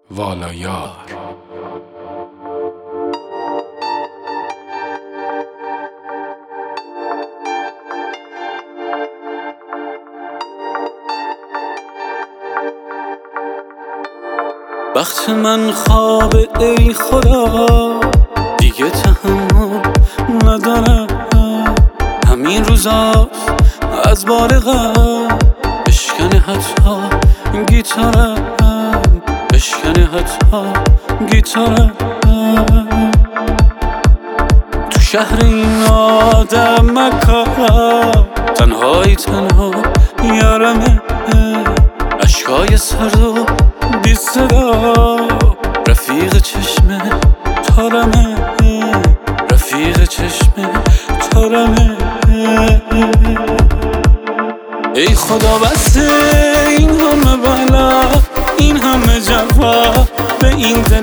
والایار. وقت من خواب ای خدا، دیگه تحمل ندارم. همین روزاست از بار غم بشکنه حتی گیتارم، بشکنه حتی گیتارم. تو شهر این آدم مکارم، تنهایی تنها یارمه. اشکای سرد و بی صدا رفیق چشم تارمه، رفیق چشم تارمه. ای خدا بسته این همه بلا، این همه جفا به این دل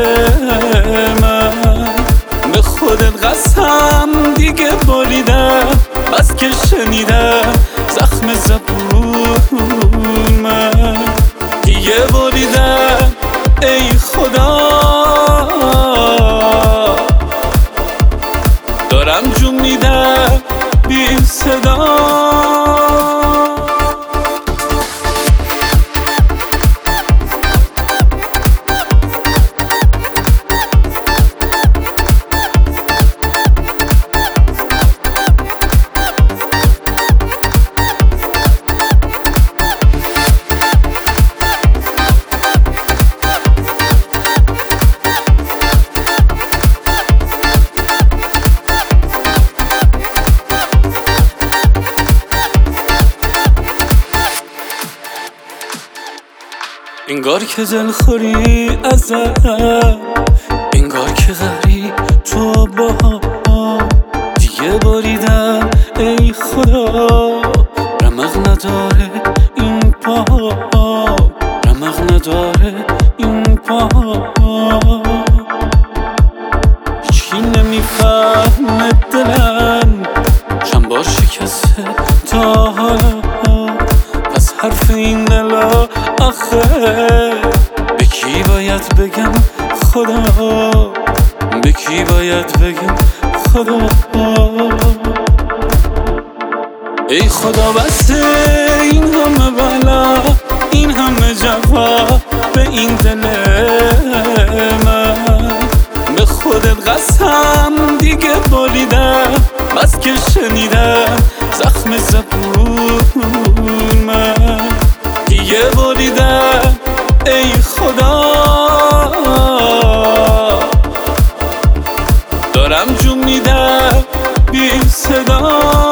من. به خودت قسم دیگه بریدم، بس که شنیدم زخم زبون من. دیگه بریدم ای خدا، دارم جون میدم بی صدا. انگار که دلخوری ازم، انگار که غریب تو با دیگه بریدم ای خدا. رمق نداره این پا، رمق نداره این پا. هیچکی نمیفهمه دلم چند بار شکسته تا حالا. پس حرف این دلا آخه به کی باید بگم خدا، به کی باید بگم خدا. ای خدا بسته این همه بلا، این همه جفا به این دل من. به خودت قسم دیگه بریدم، بس که شنیدم زخم زبون من. دیگه بریدم ای خدا، دارم جون میدم بی صدا.